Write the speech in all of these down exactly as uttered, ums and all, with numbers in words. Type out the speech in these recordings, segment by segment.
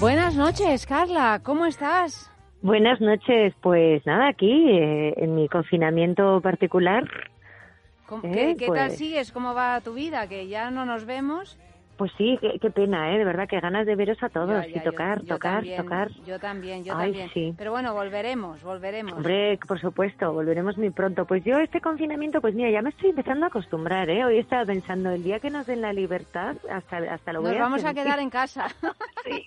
Buenas noches, Carla, ¿cómo estás? Buenas noches, pues nada, aquí eh, en mi confinamiento particular. ¿Cómo, ¿eh? ¿Qué, qué pues, tal sigues? ¿Cómo va tu vida? Que ya no nos vemos. Pues sí, qué, qué pena, ¿eh? De verdad, que ganas de veros a todos Ya, ya, y tocar, yo, yo tocar, también, tocar. Yo también, yo Ay, también. sí. Pero bueno, volveremos, volveremos. Hombre, por supuesto, volveremos muy pronto. Pues yo este confinamiento, pues mira, ya me estoy empezando a acostumbrar, ¿eh? Hoy estaba pensando, el día que nos den la libertad, hasta, hasta lo voy Nos a vamos sentir. a quedar en casa. Sí.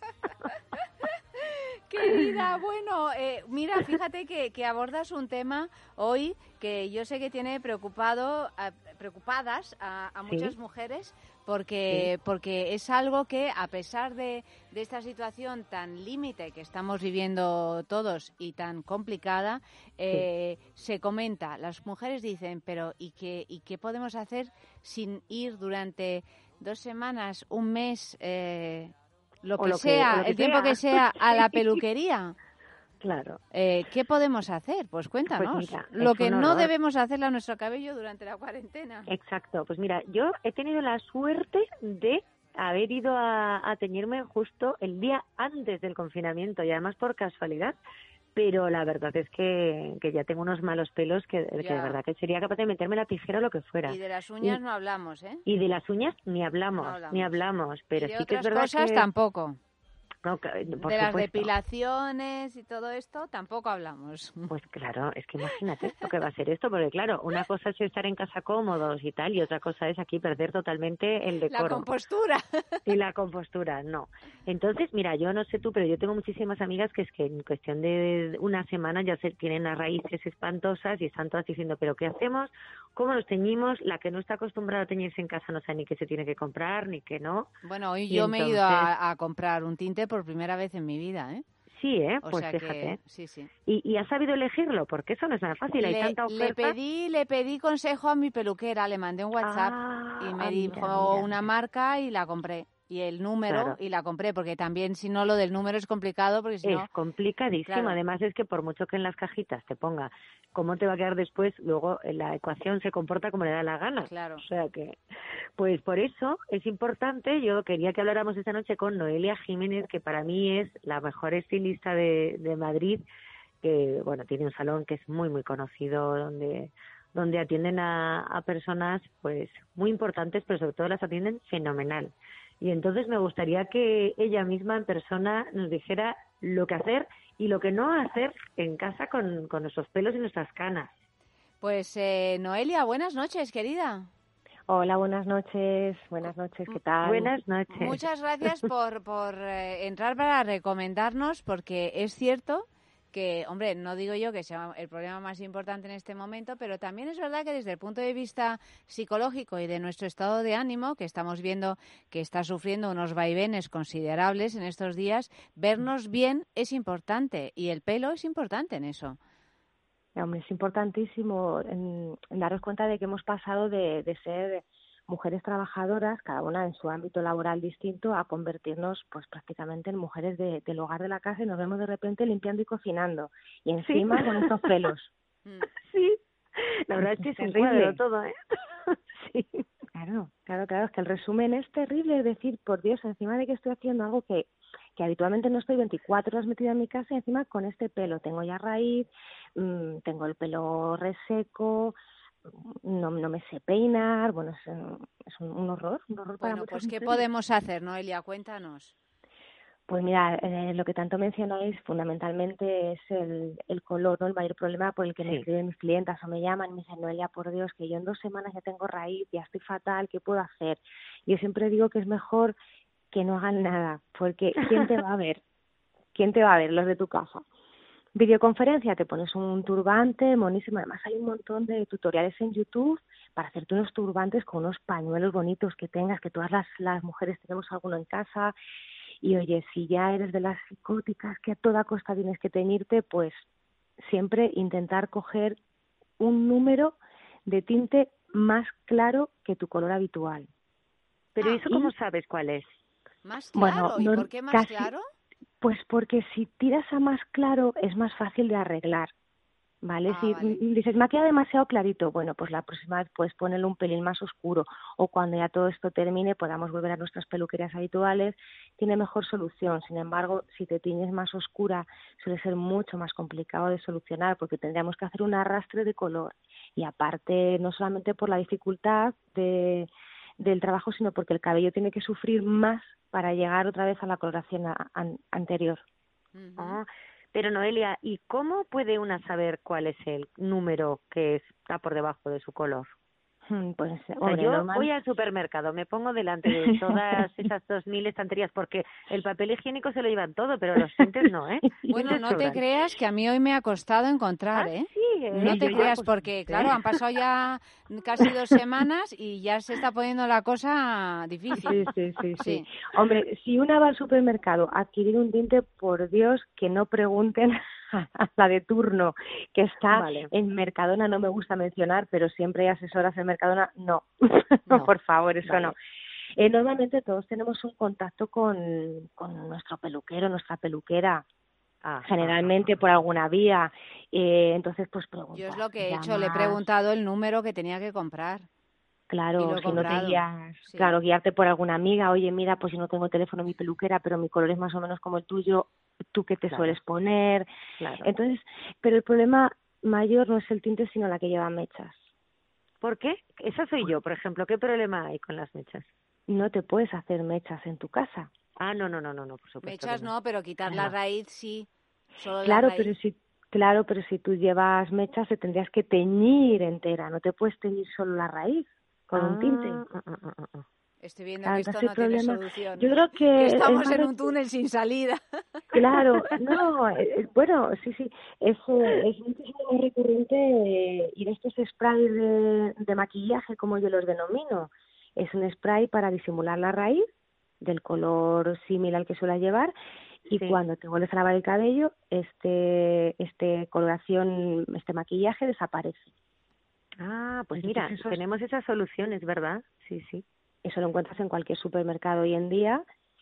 Querida, bueno, eh, mira, fíjate que, que abordas un tema hoy que yo sé que tiene preocupado, a, preocupadas a, a muchas ¿Sí? mujeres porque, Sí. porque es algo que, a pesar de, de esta situación tan límite que estamos viviendo todos y tan complicada, eh, sí. se comenta. Las mujeres dicen, pero ¿y qué, ¿y qué podemos hacer sin ir durante dos semanas, un mes... Eh, Lo que, O lo que, sea, o lo que el tiempo sea. que sea, a Sí. la peluquería? Claro. Eh, ¿Qué podemos hacer? Pues cuéntanos. Pues mira, lo es que un no horror. debemos hacerle a nuestro cabello durante la cuarentena. Exacto. Pues mira, yo he tenido la suerte de haber ido a, a teñirme justo el día antes del confinamiento y además por casualidad. Pero la verdad es que, que ya tengo unos malos pelos que, que de verdad que sería capaz de meterme la tijera o lo que fuera. Y de las uñas y, no hablamos, ¿eh? Y de las uñas ni hablamos, no hablamos. ni hablamos. Pero y de sí que es otras verdad cosas que... tampoco. No, por de supuesto. Las depilaciones y todo esto tampoco hablamos. Pues claro, es que imagínate lo que va a ser esto, porque claro, una cosa es estar en casa cómodos y tal, y otra cosa es aquí perder totalmente el decoro. La compostura. Y la compostura, no. Entonces, mira, yo no sé tú, pero yo tengo muchísimas amigas que es que en cuestión de una semana ya se tienen las raíces espantosas y están todas diciendo, ¿pero qué hacemos? ¿Cómo nos teñimos? La que no está acostumbrada a teñirse en casa no sabe ni qué se tiene que comprar, ni qué no. Bueno, hoy y yo entonces... me he ido a, a comprar un tinte por primera vez en mi vida, ¿eh? Sí, ¿eh? O Pues sea fíjate. Que, sí, sí. ¿Y, ¿Y has sabido elegirlo? Porque eso no es nada fácil, hay Le, tanta oferta. le pedí, le pedí consejo a mi peluquera, le mandé un WhatsApp ah, y me ah, dijo mira, mira, una mira. marca y la compré. Y el número Claro. y la compré, porque también si no lo del número es complicado, porque si Es no... complicadísimo, Claro. Además es que por mucho que en las cajitas te ponga cómo te va a quedar después, luego la ecuación se comporta como le da la gana. Claro. O sea que, pues por eso es importante, yo quería que habláramos esta noche con Noelia Jiménez, que para mí es la mejor estilista de, de Madrid, que bueno, tiene un salón que es muy muy conocido, donde donde atienden a, a personas pues muy importantes, pero sobre todo las atienden fenomenal. Y entonces me gustaría que ella misma en persona nos dijera lo que hacer y lo que no hacer en casa con, con nuestros pelos y nuestras canas. Pues eh, Noelia, buenas noches, querida. Hola, buenas noches. Buenas noches, ¿qué tal? Buenas noches. Muchas gracias por, por eh, entrar para recomendarnos, porque es cierto que, hombre, no digo yo que sea el problema más importante en este momento, pero también es verdad que desde el punto de vista psicológico y de nuestro estado de ánimo, que estamos viendo que está sufriendo unos vaivenes considerables en estos días, vernos bien es importante y el pelo es importante en eso. Hombre, es importantísimo en, en daros cuenta de que hemos pasado de, de ser mujeres trabajadoras, cada una en su ámbito laboral distinto, a convertirnos pues prácticamente en mujeres de, del hogar de la casa y nos vemos de repente limpiando y cocinando y encima sí. con estos pelos. Sí, la verdad es que es, es un cuadro todo, ¿eh? Sí. Claro, claro, claro, es que el resumen es terrible, es decir, por Dios, encima de que estoy haciendo algo que, que habitualmente no estoy veinticuatro horas metida en mi casa, y encima con este pelo, tengo ya raíz, mmm, tengo el pelo reseco, no, no me sé peinar, bueno, es, es un, un horror, un horror para Bueno, muchas pues ¿qué mujeres. podemos hacer, Noelia? Cuéntanos. Pues mira, eh, lo que tanto mencionáis fundamentalmente es el, el color, ¿no? El mayor problema por el que sí. me escriben mis clientas o me llaman y me dicen, Noelia, por Dios, que yo en dos semanas ya tengo raíz, ya estoy fatal, ¿qué puedo hacer? Yo siempre digo que es mejor que no hagan nada, porque ¿quién te va a ver? ¿Quién te va a ver? Los de tu casa. Videoconferencia, te pones un turbante monísimo, además hay un montón de tutoriales en YouTube para hacerte unos turbantes con unos pañuelos bonitos que tengas, que todas las, las mujeres tenemos alguno en casa. Y oye, si ya eres de las psicóticas que a toda costa tienes que teñirte, pues siempre intentar coger un número de tinte más claro que tu color habitual. Pero ah, ¿eso y, cómo sabes cuál es? ¿Más claro? Bueno, ¿Y no, por qué más casi, claro? Pues porque si tiras a más claro es más fácil de arreglar, ¿vale? Ah, Si vale. dices, me ha quedado demasiado clarito, bueno, pues la próxima vez puedes ponerlo un pelín más oscuro, o cuando ya todo esto termine podamos volver a nuestras peluquerías habituales, tiene mejor solución. Sin embargo, si te tiñes más oscura, suele ser mucho más complicado de solucionar, porque tendríamos que hacer un arrastre de color, y aparte, no solamente por la dificultad de, del trabajo, sino porque el cabello tiene que sufrir más para llegar otra vez a la coloración a, an, anterior. Uh-huh. Ah, pero Noelia, ¿y cómo puede una saber cuál es el número que está por debajo de su color? Pues, O sea, hombre, yo normal. voy al supermercado, me pongo delante de todas esas dos mil estanterías, porque el papel higiénico se lo llevan todo, pero los tintes no, ¿eh? Bueno, Tintes no te sobran. creas que a mí hoy me ha costado encontrar, Ah, ¿eh? sí, ¿eh? No te Yo ya, creas pues, porque, ¿eh? claro, han pasado ya casi dos semanas y ya se está poniendo la cosa difícil. Sí, sí, sí, sí. Sí. Hombre, si una va al supermercado a adquirir un tinte, por Dios, que no pregunten a la de turno, que está Vale. en Mercadona, no me gusta mencionar, pero siempre hay asesoras en Mercadona, no, No, por favor, eso vale. no. Eh, normalmente todos tenemos un contacto con, con nuestro peluquero, nuestra peluquera, Ah, generalmente ah, ah, por alguna vía, eh, entonces pues Yo es preguntas, lo que he hecho, le he llamas. preguntado el número que tenía que comprar y Claro, lo he si no te comprado. guías, Sí, claro, guiarte por alguna amiga, oye, mira, pues yo no tengo teléfono en mi peluquera, pero mi color es más o menos como el tuyo, ¿tú qué te claro, sueles poner? claro. Entonces, pero el problema mayor no es el tinte, sino la que lleva mechas. ¿Por qué? Esa soy yo, por ejemplo. ¿Qué problema hay con las mechas? No te puedes hacer mechas en tu casa. Ah, no, no, no, no, no, por me supuesto que echas no. no, pero quitar la Claro, raíz sí, solo la claro, pero raíz. si, claro, pero si tú llevas mechas, te tendrías que teñir entera, no te puedes teñir solo la raíz con un tinte. Ah, ah, ah, ah, ah, ah. Estoy viendo Claro, que entonces esto el no tiene problema, solución, yo creo que que es estamos más en de un túnel sin salida. Claro, no, eh, bueno, sí, sí, es, eh, es muchísimo más recurrente eh, ir a estos sprays de, de maquillaje, como yo los denomino. Es un spray para disimular la raíz del color similar al que suele llevar, y Sí. cuando te vuelves a lavar el cabello, este, este coloración, este maquillaje desaparece. Ah, pues Entonces mira, eso, es- tenemos esas soluciones, ¿verdad? Sí, sí. eso lo encuentras en cualquier supermercado hoy en día,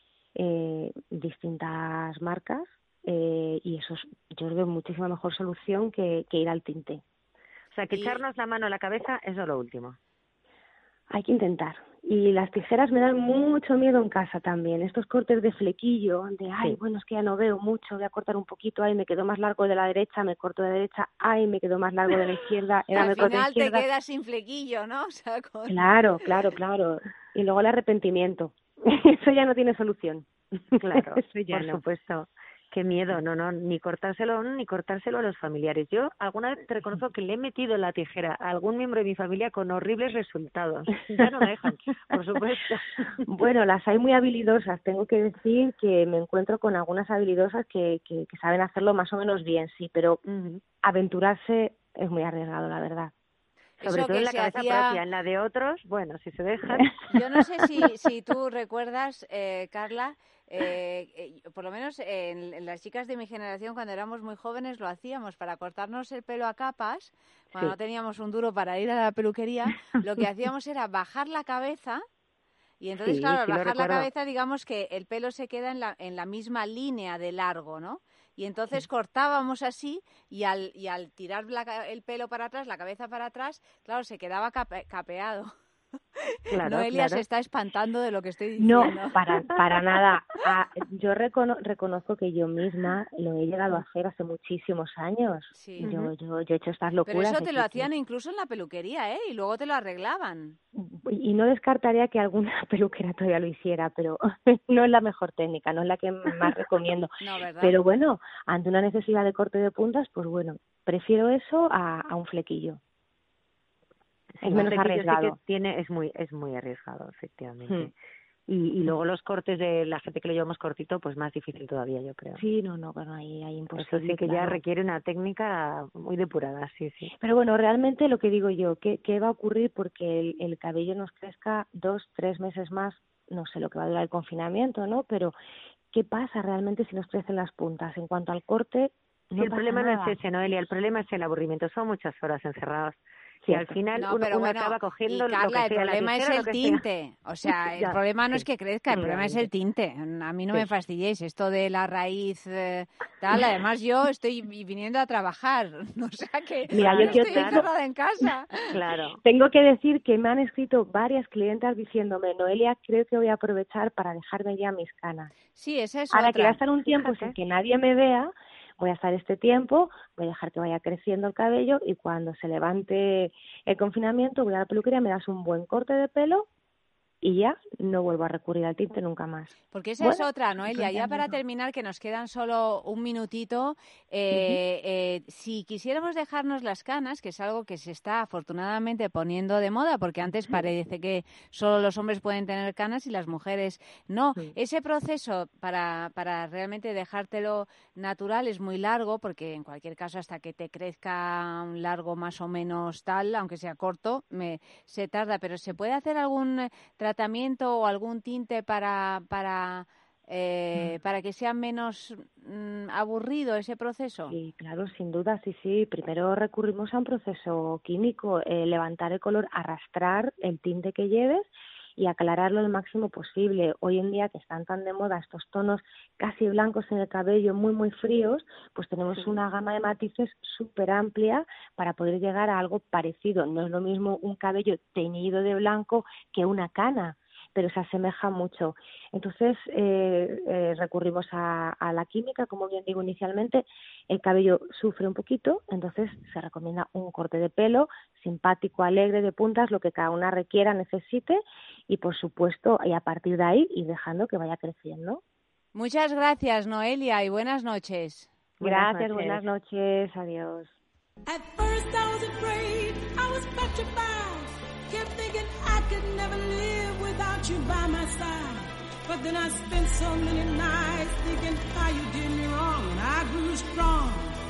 eh, distintas marcas, eh, y eso es, yo veo muchísima mejor solución que, que ir al tinte. O sea, que Y echarnos la mano a la cabeza, eso es lo último. Hay que intentar. Y las tijeras me dan mucho miedo en casa también. Estos cortes de flequillo, de, ay, Sí. bueno, es que ya no veo mucho, voy a cortar un poquito, ay, me quedó más largo de la derecha, me corto de la derecha, ay, me quedó más largo de la izquierda, y era al me corto de final te izquierda. quedas sin flequillo, ¿no? O sea, con... Claro, claro, claro. Y luego el arrepentimiento. Eso ya no tiene solución. Claro, Eso ya por no. supuesto. Qué miedo, no, no, ni cortárselo a uno ni cortárselo a los familiares. Yo alguna vez te reconozco que le he metido la tijera a algún miembro de mi familia con horribles resultados. Ya no me dejan, por supuesto. Bueno, las hay muy habilidosas. Tengo que decir que me encuentro con algunas habilidosas que, que, que saben hacerlo más o menos bien, sí, pero Ujú. aventurarse es muy arriesgado, la verdad. Sobre Eso todo en que la se cabeza hacía... propia, en la de otros, bueno, si se dejan. Yo no sé si, si tú recuerdas, eh, Carla, eh, eh, por lo menos en, en las chicas de mi generación, cuando éramos muy jóvenes, lo hacíamos para cortarnos el pelo a capas, cuando Sí. no teníamos un duro para ir a la peluquería, lo que hacíamos era bajar la cabeza. Y entonces, Sí, claro, al sí lo bajar la recuerdo. cabeza, digamos que el pelo se queda en la, en la misma línea de largo, ¿no? Y entonces cortábamos así y al, y al tirar la ca- el pelo para atrás, la cabeza para atrás, claro, se quedaba cape- capeado. Claro, Noelia se claro. está espantando de lo que estoy No, diciendo. para, para nada. Ah, yo recono- reconozco que yo misma lo he llegado a hacer hace muchísimos años. Sí. Yo, Ujú. yo, yo he hecho estas Pero locuras. eso De te lo que, que- hacían incluso en la peluquería, ¿eh? Y luego te lo arreglaban. y no descartaría que alguna peluquera todavía lo hiciera, pero no es la mejor técnica, no es la que más recomiendo. No, ¿verdad? Pero bueno, ante una necesidad de corte de puntas, pues bueno, prefiero eso a, a un flequillo. Sí, Es un menos flequillo sí que arriesgado. tiene, es muy, es muy arriesgado, Hmm. efectivamente. Y, y luego los cortes de la gente que lo llevamos cortito, pues más difícil todavía, yo creo. Sí, no, no, bueno, ahí, ahí Eso imposible, sí que ya claro. requiere una técnica muy depurada, sí, sí. Pero bueno, realmente lo que digo yo, ¿qué, qué va a ocurrir porque el, el cabello nos crezca dos, tres meses más? No sé lo que va a durar el confinamiento, ¿no? Pero ¿qué pasa realmente si nos crecen las puntas? En cuanto al corte, Sí, no el pasa problema no es nada. ese, Noelia, el problema es el aburrimiento. Son muchas horas encerrados que al final no, uno, pero uno bueno, acaba cogiendo y Carla, lo que sea, el problema la es tijera, el lo que tinte. sea. O sea, el Ya, problema no sí, es que crezca, el problema es el tinte. A mí no sí. me fastidiéis esto de la raíz eh, tal. Además, yo estoy viniendo a trabajar, o sea que Mira, yo yo, yo estoy tengo, encerrada en casa. Claro. tengo que decir que me han escrito varias clientas diciéndome, Noelia, creo que voy a aprovechar para dejarme ya mis canas. Sí, esa es Ahora que voy a otra. estar un tiempo Fíjate. sin que nadie me vea, voy a estar este tiempo, voy a dejar que vaya creciendo el cabello y cuando se levante el confinamiento voy a la peluquería, me das un buen corte de pelo y ya no vuelvo a recurrir al tinte nunca más. Porque esa es Bueno, otra, Noelia. Ya para aprovechando. terminar, que nos quedan solo un minutito, eh, eh, si quisiéramos dejarnos las canas, que es algo que se está afortunadamente poniendo de moda, porque antes parece que solo los hombres pueden tener canas y las mujeres no. Sí. Ese proceso para, para realmente dejártelo natural es muy largo, porque en cualquier caso hasta que te crezca un largo más o menos tal, aunque sea corto, me, se tarda. Pero ¿se puede hacer algún tratamiento o algún tinte para para eh, para que sea menos mm, aburrido ese proceso? Sí, claro, sin duda, sí, sí. Primero recurrimos a un proceso químico, eh, levantar el color, arrastrar el tinte que lleves y aclararlo lo máximo posible. Hoy en día que están tan de moda estos tonos casi blancos en el cabello, muy, muy fríos, pues tenemos Sí. una gama de matices súper amplia para poder llegar a algo parecido. No es lo mismo un cabello teñido de blanco que una cana, pero se asemeja mucho. Entonces, eh, eh, recurrimos a, a la química, como bien digo inicialmente, el cabello sufre un poquito, entonces se recomienda un corte de pelo simpático, alegre, de puntas, lo que cada una requiera, necesite, y por supuesto, y a partir de ahí, ir dejando que vaya creciendo. Muchas gracias, Noelia, y buenas noches. Buenas Gracias, noches. buenas noches, adiós. At first I was afraid, I was petrified, kept thinking I could never live without you by my side. But then I spent so many nights thinking how you did me wrong, and I grew strong,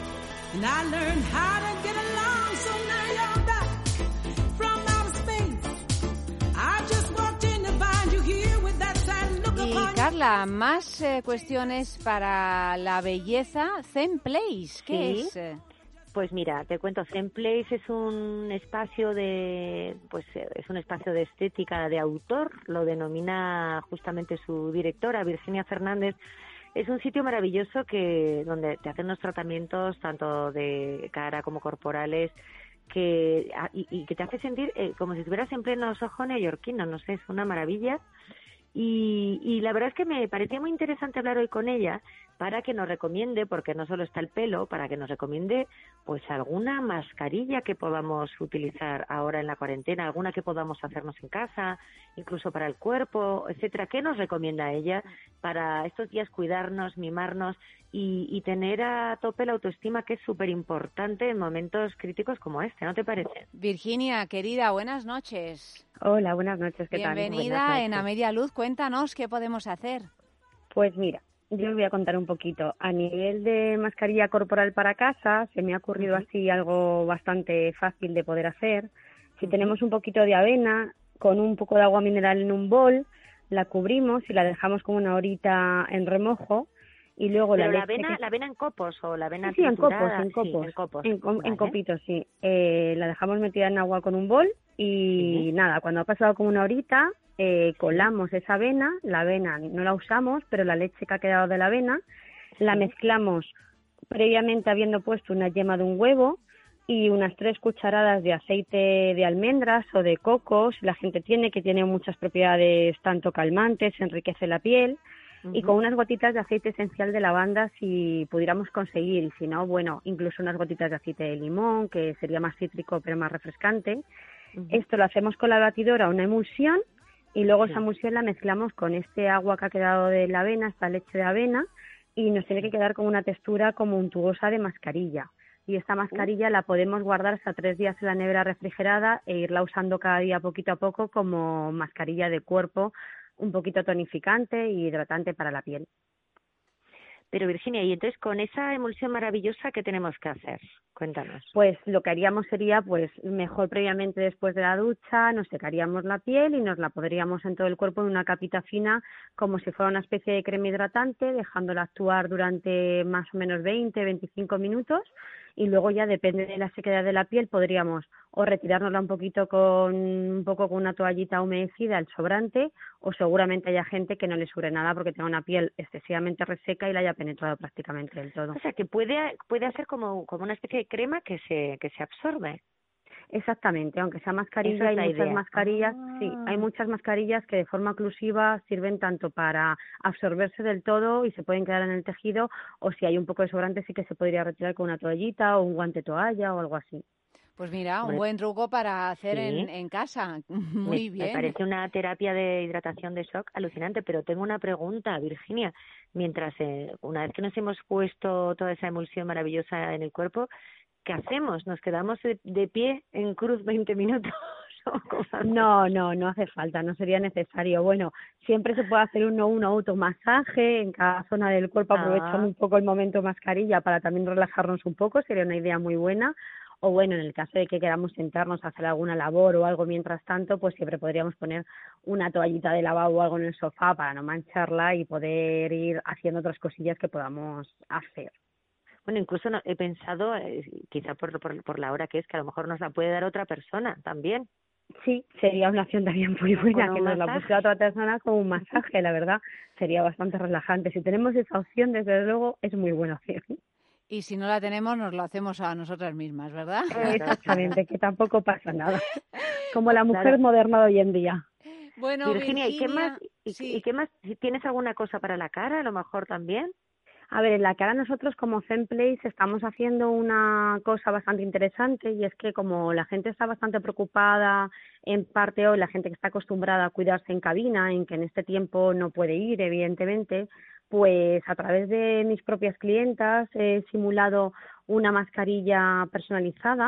and I learned how to get along. So now you're back from outer space. I just walked in to find you here with that sad look Y upon your Carla, más eh, cuestiones para la belleza. Zen Place, ¿qué Sí. es? Eh, Pues mira, te cuento, Zen Place es un espacio de, pues eh, es un espacio de estética de autor, lo denomina justamente su directora, Virginia Fernández. Es un sitio maravilloso que donde te hacen unos tratamientos tanto de cara como corporales que y, y que te hace sentir eh, como si estuvieras en pleno Soho neoyorquino, no sé, es una maravilla. Y, y la verdad es que me parecía muy interesante hablar hoy con ella para que nos recomiende, porque no solo está el pelo, para que nos recomiende pues alguna mascarilla que podamos utilizar ahora en la cuarentena, alguna que podamos hacernos en casa, incluso para el cuerpo, etcétera. ¿Qué nos recomienda ella para estos días cuidarnos, mimarnos y, y tener a tope la autoestima, que es súper importante en momentos críticos como este, ¿no te parece? Virginia, querida, buenas noches. Hola, buenas noches, ¿qué tal? Bienvenida Buenas en noches. A Media Luz. Cuéntanos qué podemos hacer. Pues mira, yo os voy a contar un poquito. A nivel de mascarilla corporal para casa, se me ha ocurrido Ujú. así algo bastante fácil de poder hacer. Si Ujú. tenemos un poquito de avena, con un poco de agua mineral en un bol, la cubrimos y la dejamos como una horita en remojo. Y luego Pero la la leche avena, que- la avena en copos o la avena Sí, sí, en copos, triturada. en copos. Sí, en copos. En, com- en Vale. copitos, sí. Eh, la dejamos metida en agua con un bol y Sí. nada, cuando ha pasado como una horita, eh, colamos esa avena. La avena no la usamos, pero la leche que ha quedado de la avena la Sí. mezclamos previamente habiendo puesto una yema de un huevo y unas tres cucharadas de aceite de almendras o de coco, si la gente tiene, que tiene muchas propiedades tanto calmantes, enriquece la piel. Y Ujú. con unas gotitas de aceite esencial de lavanda si pudiéramos conseguir, y si no, bueno, incluso unas gotitas de aceite de limón, que sería más cítrico pero más refrescante. Ujú. Esto lo hacemos con la batidora, una emulsión, y luego Sí. esa emulsión la mezclamos con este agua que ha quedado de la avena, esta leche de avena, y nos tiene que quedar con una textura como untuosa de mascarilla. Y esta mascarilla la podemos guardar hasta tres días en la nevera refrigerada e irla usando cada día poquito a poco como mascarilla de cuerpo, un poquito tonificante y hidratante para la piel. Pero Virginia, y entonces con esa emulsión maravillosa, ¿qué tenemos que hacer? Cuéntanos. Pues lo que haríamos sería, pues mejor previamente después de la ducha, nos secaríamos la piel y nos la podríamos en todo el cuerpo en una capita fina, como si fuera una especie de crema hidratante, dejándola actuar durante más o menos veinte, veinticinco minutos. y luego ya depende de la sequedad de la piel podríamos o retirárnosla un poquito con un poco con una toallita humedecida, el sobrante, o seguramente haya gente que no le sobre nada porque tenga una piel excesivamente reseca y la haya penetrado prácticamente del todo. O sea, que puede puede hacer como como una especie de crema que se que se absorbe. Exactamente, aunque sea mascarilla, es hay muchas idea. mascarillas, ah. sí, hay muchas mascarillas que de forma oclusiva sirven tanto para absorberse del todo y se pueden quedar en el tejido, o si hay un poco de sobrante sí que se podría retirar con una toallita o un guante toalla o algo así. Pues mira, un Hombre, buen truco para hacer sí. en, en casa. Muy me, bien. me parece una terapia de hidratación de shock alucinante, pero tengo una pregunta, Virginia. Mientras, eh, una vez que nos hemos puesto toda esa emulsión maravillosa en el cuerpo, ¿qué hacemos? ¿Nos quedamos de, de pie en cruz veinte minutos? No, no, no hace falta, no sería necesario. Bueno, siempre se puede hacer uno un automasaje en cada zona del cuerpo, aprovechando Ah. un poco el momento mascarilla para también relajarnos un poco, sería una idea muy buena. O bueno, en el caso de que queramos sentarnos a hacer alguna labor o algo mientras tanto, pues siempre podríamos poner una toallita de lavabo o algo en el sofá para no mancharla y poder ir haciendo otras cosillas que podamos hacer. Bueno, incluso no, he pensado, eh, quizá por, por, por la hora que es, que a lo mejor nos la puede dar otra persona también. Sí, sería una opción también muy buena, Con que un nos la masaje. pusiera otra persona con un masaje, la verdad, sería bastante relajante. Si tenemos esa opción, desde luego, es muy buena opción. Y si no la tenemos, nos lo hacemos a nosotras mismas, ¿verdad? Exactamente, que tampoco pasa nada. Como la mujer Claro. moderna de hoy en día. Bueno, Virginia, ¿y qué más? ¿Y, sí. ¿Y qué más? Si tienes alguna cosa para la cara, a lo mejor también. A ver, en la cara nosotros como Zenplace estamos haciendo una cosa bastante interesante y es que como la gente está bastante preocupada en parte hoy, la gente que está acostumbrada a cuidarse en cabina, en que en este tiempo no puede ir, evidentemente, pues a través de mis propias clientas he simulado una mascarilla personalizada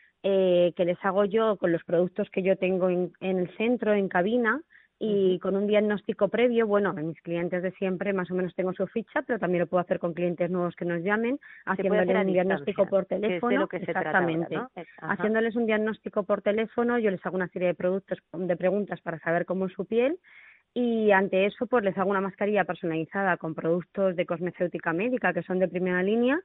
eh, que les hago yo con los productos que yo tengo en, en el centro, en cabina, y uh-huh. con un diagnóstico previo. Bueno, en mis clientes de siempre más o menos tengo su ficha, pero también lo puedo hacer con clientes nuevos que nos llamen, haciéndoles un diagnóstico por teléfono, exactamente, ahora, ¿no? Haciéndoles un diagnóstico por teléfono, yo les hago una serie de productos, de preguntas para saber cómo es su piel, y ante eso pues les hago una mascarilla personalizada con productos de cosmecéutica médica que son de primera línea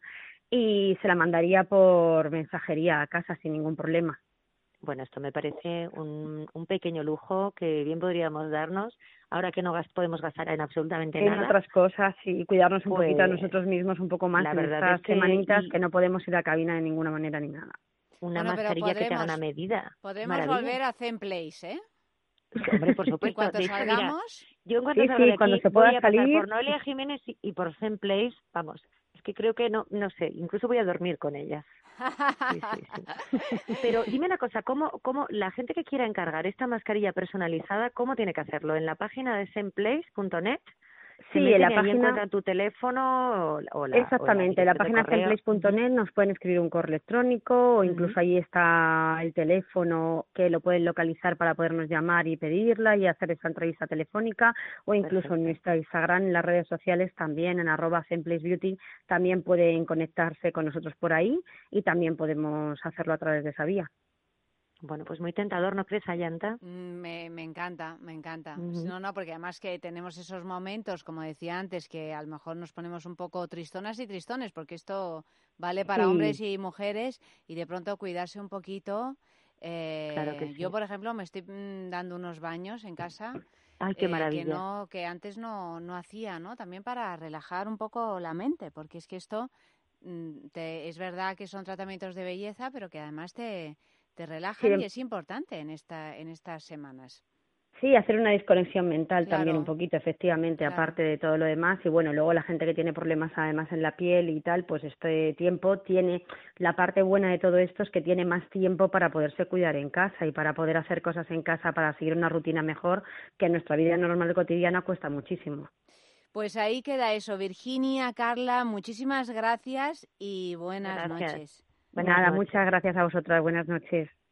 y se la mandaría por mensajería a casa sin ningún problema. Bueno, esto me parece un, un pequeño lujo que bien podríamos darnos ahora que no gast, podemos gastar en absolutamente en nada. En otras cosas y cuidarnos un pues, poquito a nosotros mismos un poco más la en verdad estas es que, semanitas y, que no podemos ir a cabina de ninguna manera ni nada. Una bueno, mascarilla podremos, que te haga una medida. Podemos Maravilla. volver a Zenplace, ¿eh? Hombre, por supuesto. En cuanto de hecho, salgamos... Mira, yo en cuanto sí, salga sí, de cuando aquí se pueda voy a pasar salir... por Noelia Jiménez y, y por Zenplace, vamos, es que creo que no, no sé, incluso voy a dormir con ellas. Sí, sí, sí. Pero dime una cosa, ¿cómo, cómo la gente que quiera encargar esta mascarilla personalizada, cómo tiene que hacerlo? ¿En la página de zenplace punto net? Sí, en la página encuentran tu teléfono o, o la exactamente, o la, la página zenplace punto net nos pueden escribir un correo electrónico o incluso uh-huh. ahí está el teléfono que lo pueden localizar para podernos llamar y pedirla y hacer esa entrevista telefónica o incluso Perfecto. En nuestra Instagram, en las redes sociales también, en arroba zenplacebeauty, también pueden conectarse con nosotros por ahí y también podemos hacerlo a través de esa vía. Bueno, pues muy tentador, ¿no crees, Ayanta? Me, me encanta, me encanta. Uh-huh. No, no, porque además que tenemos esos momentos, como decía antes, que a lo mejor nos ponemos un poco tristonas y tristones, porque esto vale para sí. hombres y mujeres, y de pronto cuidarse un poquito. Eh, claro que sí. Yo, por ejemplo, me estoy mm, dando unos baños en casa. Ay, qué maravilla. Eh, que, no, que antes no, no hacía, ¿no? También para relajar un poco la mente, porque es que esto mm, te, es verdad que son tratamientos de belleza, pero que además te... te relajan sí. y es importante en esta en estas semanas. Sí, hacer una desconexión mental claro. también un poquito, efectivamente, claro. aparte de todo lo demás. Y bueno, luego la gente que tiene problemas además en la piel y tal, pues este tiempo tiene, la parte buena de todo esto es que tiene más tiempo para poderse cuidar en casa y para poder hacer cosas en casa, para seguir una rutina mejor, que en nuestra vida normal cotidiana cuesta muchísimo. Pues ahí queda eso. Virginia, Carla, muchísimas gracias y buenas gracias. noches. Buenas Nada, noches. Muchas gracias a vosotras. Buenas noches.